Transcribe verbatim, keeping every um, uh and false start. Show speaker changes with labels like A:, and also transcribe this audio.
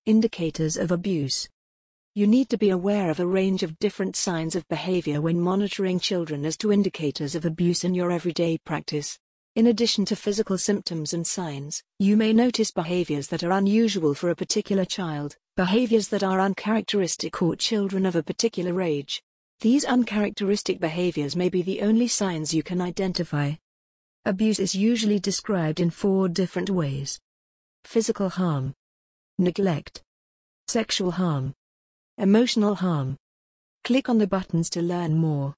A: Indicators of abuse. You need to be aware of a range of different signs of behavior when monitoring children as to indicators of abuse in your everyday practice. In addition to physical symptoms and signs, you may notice behaviors that are unusual for a particular child, behaviors that are uncharacteristic for children of a particular age. These uncharacteristic behaviors may be the only signs you can identify. Abuse is usually described in four different ways: physical harm, neglect, sexual harm, emotional harm. Click on the buttons to learn more.